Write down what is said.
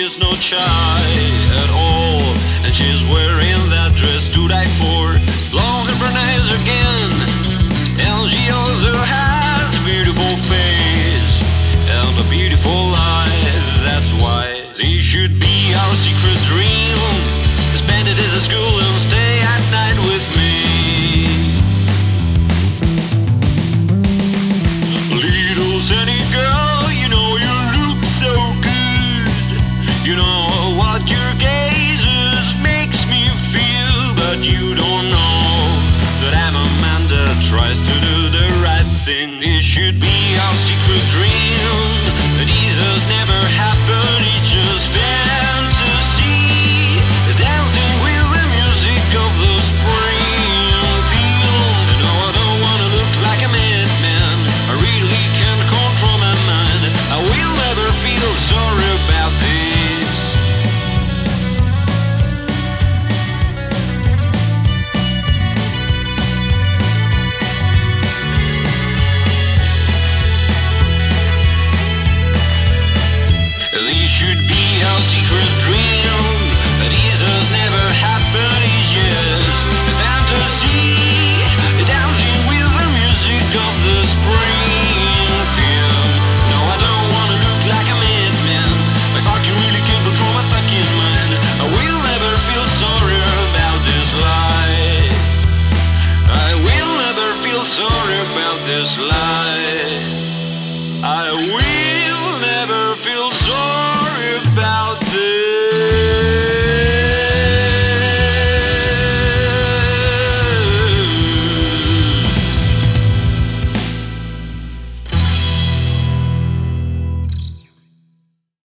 she's no shy at all, and she's wearing that dress to die for. Long her brown eyes again, and she also has a beautiful face and a beautiful life. That's why this should be our secret dream. Spend it as a school and stay at night with me. Little sunny girl, you know you look so good. You know what your gazes makes me feel, but you don't know that I'm a man that tries to do the right thing.